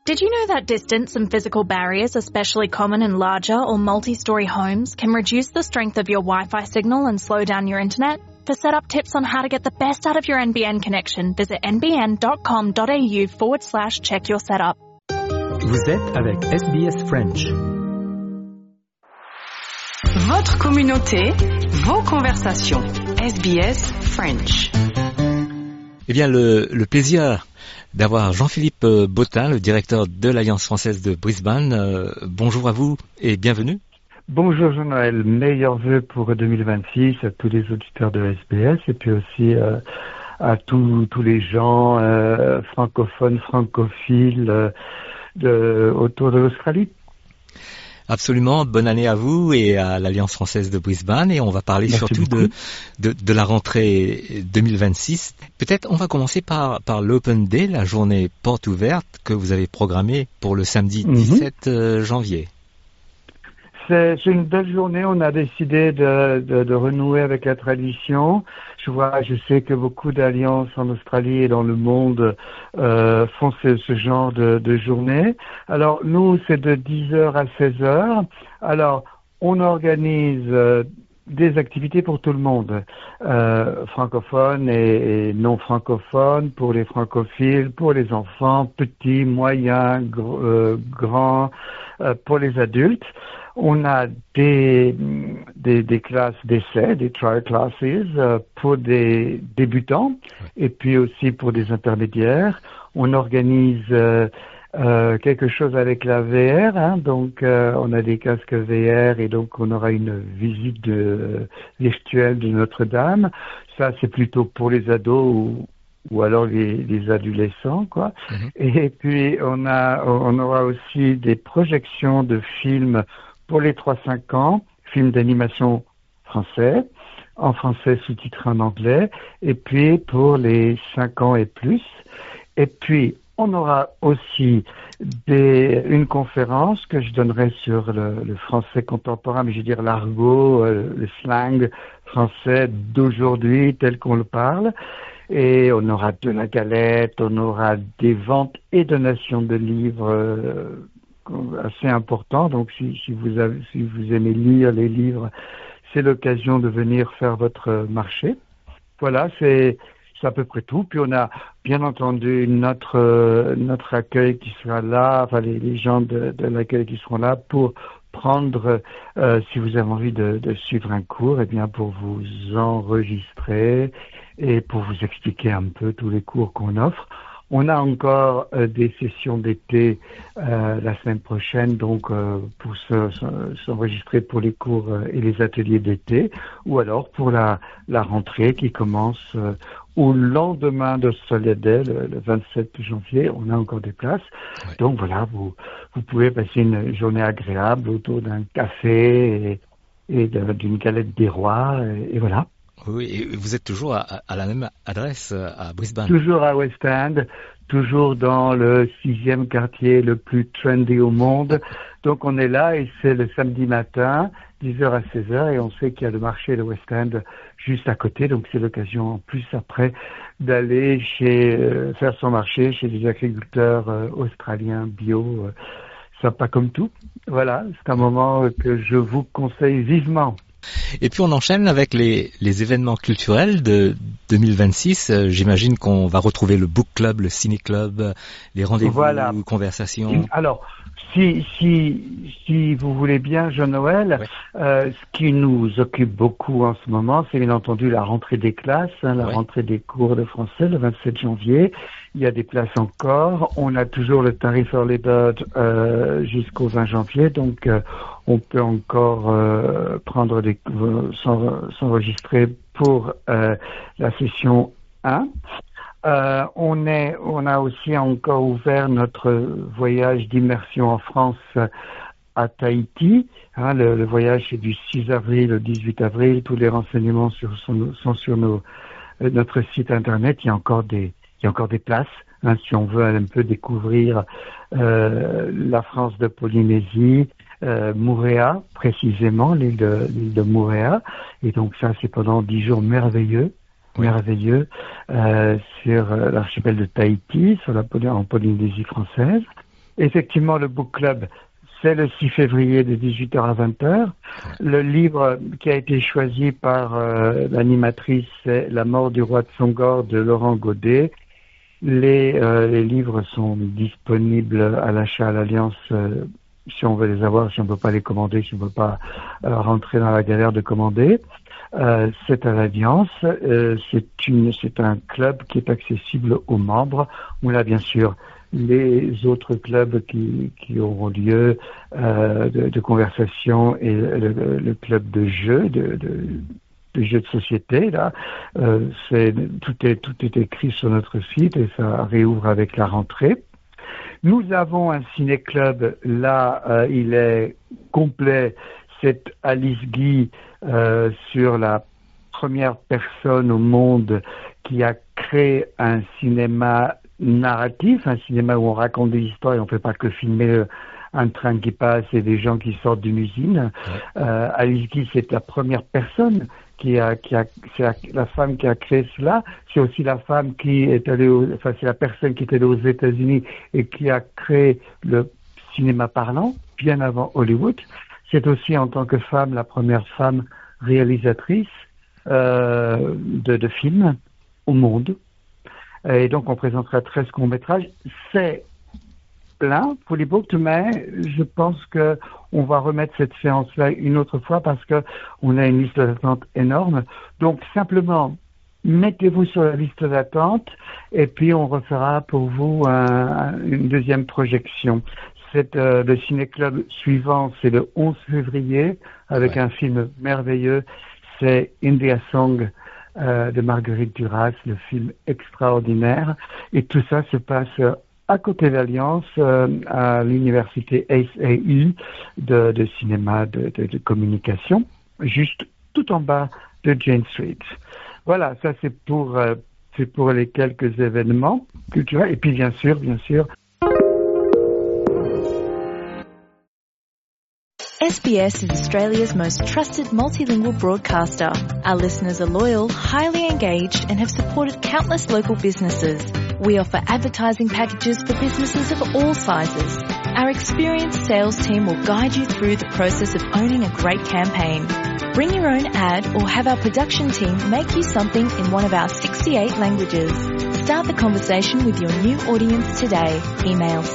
Did you know that distance and physical barriers, especially common in larger or multi-story homes, can reduce the strength of your Wi-Fi signal and slow down your internet? For setup tips on how to get the best out of your NBN connection, visit nbn.com.au/check your setup. Vous êtes avec SBS French. Votre communauté, vos conversations. SBS French. Eh bien, le plaisir d'avoir Jean-Philippe Bottin, le directeur de l'Alliance française de Brisbane. Bonjour à vous et bienvenue. Bonjour Jean-Noël, meilleurs vœux pour 2026 à tous les auditeurs de SBS et puis aussi à tous les gens francophones, francophiles autour de l'Australie. Absolument, bonne année à vous et à l'Alliance française de Brisbane, et on va parler surtout de la rentrée 2026. Peut-être on va commencer par l'Open Day, la journée porte ouverte que vous avez programmée pour le samedi 17 janvier. C'est une belle journée, on a décidé de renouer avec la tradition. Je sais que beaucoup d'alliances en Australie et dans le monde font ce genre de journée. Alors nous, c'est de 10h à 16h. Alors on organise des activités pour tout le monde, francophones et non francophones, pour les francophiles, pour les enfants, petits, moyens, grands, pour les adultes. On a des classes d'essai, des trial classes pour des débutants et puis aussi pour des intermédiaires. On organise quelque chose avec la VR, donc on a des casques VR et donc on aura une visite virtuelle de Notre-Dame. Ça, c'est plutôt pour les ados ou alors les adolescents, quoi. Et puis on aura aussi des projections de films pour les 3-5 ans, films d'animation français, en français sous-titré en anglais, et puis pour les 5 ans et plus. Et puis, on aura aussi une conférence que je donnerai sur le français contemporain, mais je veux dire l'argot, le slang français d'aujourd'hui tel qu'on le parle. Et on aura de la galette, on aura des ventes et donations de livres assez important. Donc si vous aimez lire les livres, c'est l'occasion de venir faire votre marché. Voilà, c'est à peu près tout. Puis on a bien entendu notre accueil qui sera là, enfin les gens de l'accueil qui seront là pour prendre, si vous avez envie de suivre un cours, et bien pour vous enregistrer et pour vous expliquer un peu tous les cours qu'on offre. On a encore des sessions d'été la semaine prochaine, donc pour s'enregistrer pour les cours et les ateliers d'été, ou alors pour la rentrée qui commence au lendemain de Soleil Day, le 27 janvier. On a encore des places. Ouais. Donc voilà, vous pouvez passer une journée agréable autour d'un café et d'une galette des rois, et voilà. Oui, et vous êtes toujours à la même adresse à Brisbane. Toujours à West End, toujours dans le 6e quartier le plus trendy au monde. Donc on est là et c'est le samedi matin, 10h à 16h, et on sait qu'il y a le marché de West End juste à côté. Donc c'est l'occasion en plus après d'aller faire son marché chez des agriculteurs australiens bio, sympa comme tout. Voilà, c'est un moment que je vous conseille vivement. Et puis on enchaîne avec les événements culturels de 2026. J'imagine qu'on va retrouver le book club, le ciné club, les rendez-vous, conversations. Alors, si vous voulez bien, Jean-Noël, ce qui nous occupe beaucoup en ce moment, c'est bien entendu la rentrée des classes, rentrée des cours de français le 27 janvier. Il y a des places encore. On a toujours le tarif Early Bird jusqu'au 20 janvier, donc on peut encore s'enregistrer pour la session 1. On a aussi encore ouvert notre voyage d'immersion en France à Tahiti. Le voyage c'est du 6 avril au 18 avril. Tous les renseignements sont sur notre site internet. Il y a encore des places. Si on veut un peu découvrir la France de Polynésie, Moorea, précisément, l'île de Moorea. Et donc ça, c'est pendant 10 jours merveilleux sur l'archipel de Tahiti, en Polynésie française. Effectivement, le book club, c'est le 6 février de 18h à 20h. Le livre qui a été choisi par l'animatrice, c'est La mort du roi de Songor de Laurent Godet. Les livres sont disponibles à l'achat à l'Alliance si on veut les avoir, si on ne peut pas les commander, si on ne peut pas rentrer dans la galère de commander. C'est à l'Alliance. C'est un club qui est accessible aux membres. On a bien sûr les autres clubs qui auront lieu de conversation et le club de jeu, de jeux de société. Là, tout est écrit sur notre site et ça réouvre avec la rentrée. Nous avons un ciné-club, là, il est complet. C'est Alice Guy sur la première personne au monde qui a créé un cinéma narratif, un cinéma où on raconte des histoires et on ne fait pas que filmer un train qui passe et des gens qui sortent d'une usine. Alice Guy, c'est la première personne c'est la femme qui a créé cela. C'est aussi la femme qui est allée, c'est la personne qui est allée aux États-Unis et qui a créé le cinéma parlant bien avant Hollywood. C'est aussi en tant que femme la première femme réalisatrice de films au monde. Et donc on présentera 13 courts-métrages. C'est plein pour les books, mais je pense que on va remettre cette séance-là une autre fois parce que on a une liste d'attente énorme. Donc simplement, mettez-vous sur la liste d'attente et puis on refera pour vous une deuxième projection. Le ciné-club suivant, c'est le 11 février avec un film merveilleux. C'est India Song de Marguerite Duras, le film extraordinaire. Et tout ça se passe à côté de l'Alliance, à l'université ACU de cinéma, de communication, juste tout en bas de Jane Street. Voilà, ça c'est pour les quelques événements culturels. Et puis bien sûr, SBS is Australia's most trusted multilingual broadcaster. Our listeners are loyal, highly engaged, and have supported countless local businesses. We offer advertising packages for businesses of all sizes. Our experienced sales team will guide you through the process of owning a great campaign. Bring your own ad or have our production team make you something in one of our 68 languages. Start the conversation with your new audience today. Email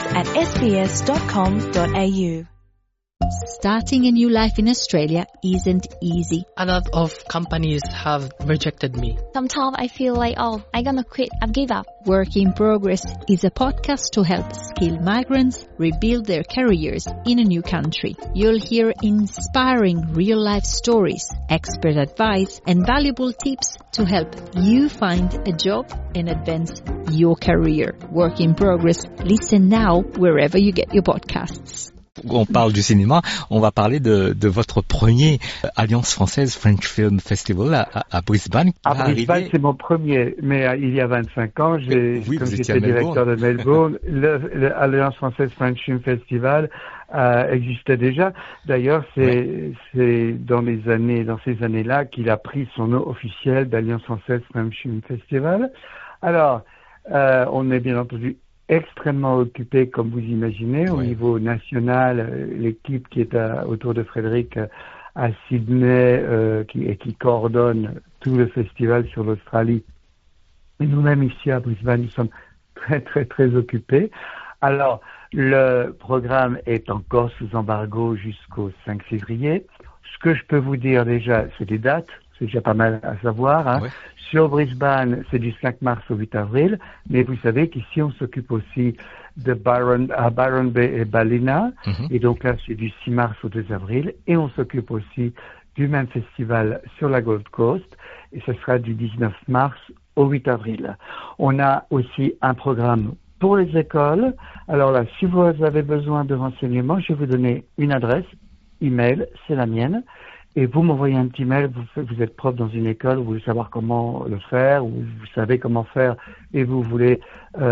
sales@sbs.com.au. Starting a new life in Australia isn't easy. A lot of companies have rejected me. Sometimes I feel like, I'm gonna quit, I've give up. Work in Progress is a podcast to help skilled migrants rebuild their careers in a new country. You'll hear inspiring real-life stories, expert advice, and valuable tips to help you find a job and advance your career. Work in Progress. Listen now wherever you get your podcasts. On parle du cinéma, on va parler de votre premier Alliance française French Film Festival à Brisbane. À Brisbane, c'est mon premier, mais il y a 25 ans, comme j'étais directeur de Melbourne, l'Alliance française French Film Festival existait déjà. D'ailleurs, c'est dans ces années-là qu'il a pris son nom officiel d'Alliance française French Film Festival. Alors, on est bien entendu extrêmement occupé, comme vous imaginez, au niveau national. L'équipe qui est autour de Frédéric à Sydney, qui coordonne tout le festival sur l'Australie. Et nous-mêmes ici à Brisbane, nous sommes très, très, très occupés. Alors, le programme est encore sous embargo jusqu'au 5 février. Ce que je peux vous dire déjà, c'est des dates. C'est déjà pas mal à savoir. Hein. Ouais. Sur Brisbane, c'est du 5 mars au 8 avril. Mais vous savez qu'ici, on s'occupe aussi de Byron Bay et Ballina. Et donc là, c'est du 6 mars au 2 avril. Et on s'occupe aussi du même festival sur la Gold Coast. Et ce sera du 19 mars au 8 avril. On a aussi un programme pour les écoles. Alors là, si vous avez besoin de renseignements, je vais vous donner une adresse email, c'est la mienne. Et vous m'envoyez un petit mail, vous êtes prof dans une école, vous voulez savoir comment le faire, ou vous savez comment faire, et vous voulez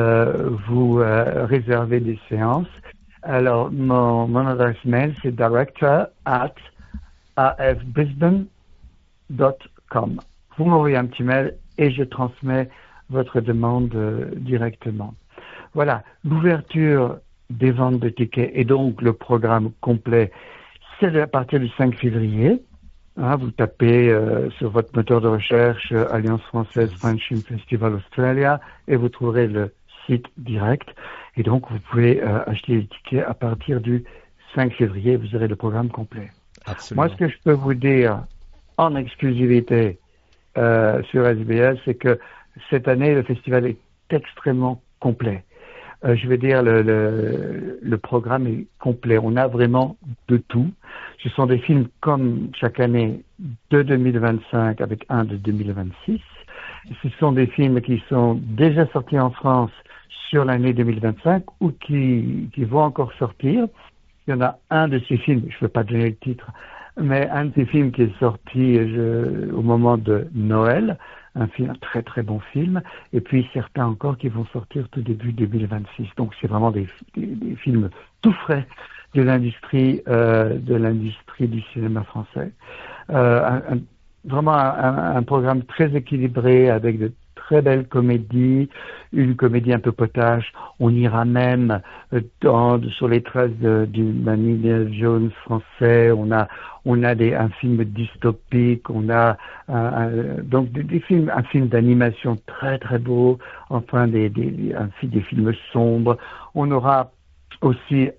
réserver des séances. Alors, mon adresse mail, c'est director@afbrisbane.com. Vous m'envoyez un petit mail et je transmets votre demande directement. Voilà, l'ouverture des ventes de tickets et donc le programme complet, c'est à partir du 5 février. Vous tapez sur votre moteur de recherche Alliance française French Film Festival Australia et vous trouverez le site direct. Et donc, vous pouvez acheter les tickets à partir du 5 février. Vous aurez le programme complet. Absolument. Moi, ce que je peux vous dire en exclusivité sur SBS, c'est que cette année, le festival est extrêmement complet. Je vais dire, le programme est complet. On a vraiment de tout. Ce sont des films comme chaque année de 2025 avec un de 2026. Ce sont des films qui sont déjà sortis en France sur l'année 2025 ou qui vont encore sortir. Il y en a un de ces films, je ne veux pas donner le titre, mais un de ces films qui est sorti au moment de Noël, un très très bon film, et puis certains encore qui vont sortir tout début 2026. Donc c'est vraiment des films tout frais de l'industrie du cinéma français. Vraiment un programme très équilibré avec de très belles comédies, une comédie un peu potache. On ira même sur les traces du Indiana Jones français. On a un film dystopique. On a donc des films, un film d'animation très très beau. Enfin des films sombres. On aura aussi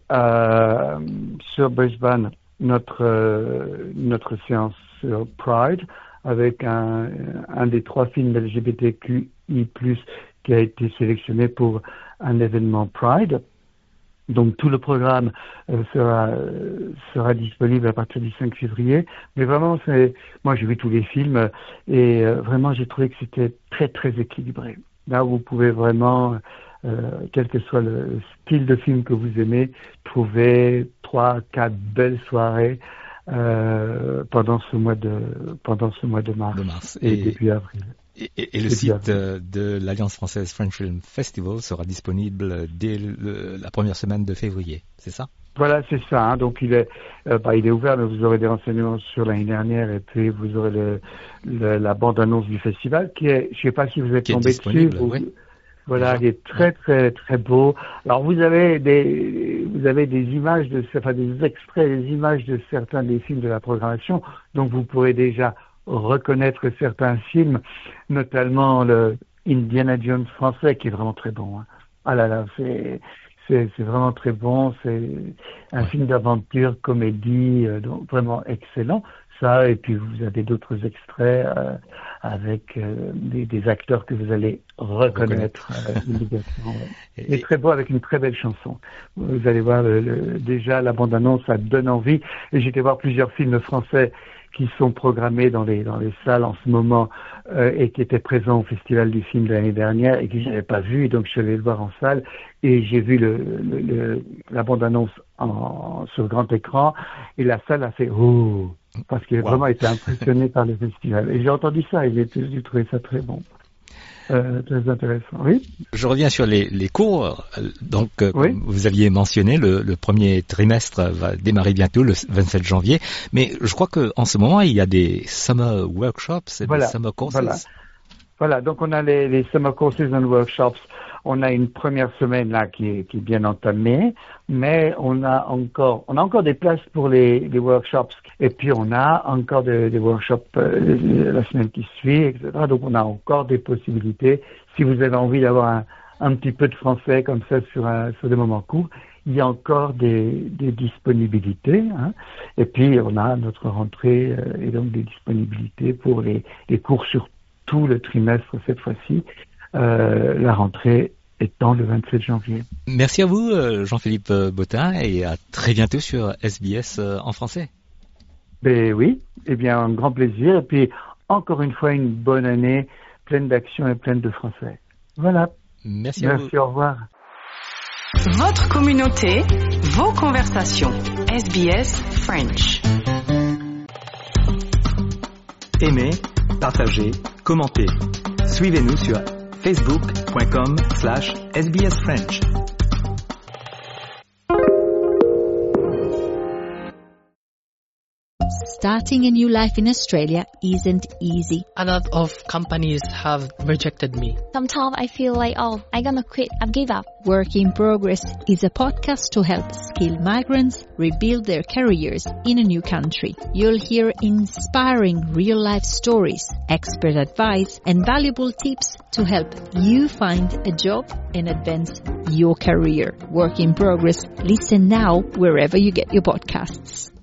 sur Brisbane notre séance sur Pride, avec un des 3 films LGBTQI+, qui a été sélectionné pour un événement Pride. Donc tout le programme sera disponible à partir du 5 février. Mais vraiment, moi j'ai vu tous les films et vraiment j'ai trouvé que c'était très très équilibré. Là, vous pouvez vraiment, quel que soit le style de film que vous aimez, trouver 3-4 belles soirées pendant ce mois de mars et début avril. Et le site de l'Alliance française French Film Festival sera disponible dès la première semaine de février, c'est ça? Voilà, c'est ça. Donc il est ouvert, mais vous aurez des renseignements sur l'année dernière et puis vous aurez la bande-annonce du festival qui est, je sais pas si vous êtes tombé dessus. Oui. Voilà, il est très très très beau. Alors vous avez des images des extraits, des images de certains des films de la programmation, donc vous pourrez déjà reconnaître certains films, notamment le Indiana Jones français qui est vraiment très bon. Ah là là, c'est vraiment très bon. C'est un film d'aventure, comédie, donc vraiment excellent. Ça, et puis vous avez d'autres extraits avec des acteurs que vous allez reconnaître immédiatement. Ouais. Et très beau, avec une très belle chanson. Vous allez voir, déjà la bande-annonce, ça donne envie. Et j'ai été voir plusieurs films français qui sont programmés dans les salles en ce moment et qui étaient présents au Festival du film de l'année dernière et que je n'avais pas vu. Et donc je suis allé le voir en salle et j'ai vu la bande-annonce sur grand écran et la salle a fait « Oh !» parce qu'il a vraiment été impressionné par le festival. Et j'ai entendu ça et j'ai trouvé ça très bon. Très intéressant, oui. Je reviens sur les cours. Donc, oui. Comme vous aviez mentionné, le premier trimestre va démarrer bientôt, le 27 janvier. Mais je crois qu'en ce moment, il y a des summer workshops et des summer courses. Voilà, donc on a les summer courses and workshops. On a une première semaine là qui est bien entamée, mais on a encore des places pour les workshops. Et puis on a encore des workshops la semaine qui suit, etc. Donc on a encore des possibilités. Si vous avez envie d'avoir un petit peu de français comme ça sur des moments courts, il y a encore des disponibilités. Et puis on a notre rentrée et donc des disponibilités pour les cours sur tout le trimestre cette fois-ci. La rentrée étant le 27 janvier. Merci à vous, Jean-Philippe Bottin, et à très bientôt sur SBS en français. Ben oui, eh bien, un grand plaisir. Et puis, encore une fois, une bonne année, pleine d'action et pleine de français. Voilà. Merci à vous. Merci, au revoir. Votre communauté, vos conversations. SBS French. Aimez, partagez, commentez. Suivez-nous sur facebook.com/SBS French. Starting a new life in Australia isn't easy. A lot of companies have rejected me. Sometimes I feel like, I'm gonna quit. I've give up. Work in Progress is a podcast to help skilled migrants rebuild their careers in a new country. You'll hear inspiring real-life stories, expert advice, and valuable tips to help you find a job and advance your career. Work in Progress. Listen now wherever you get your podcasts.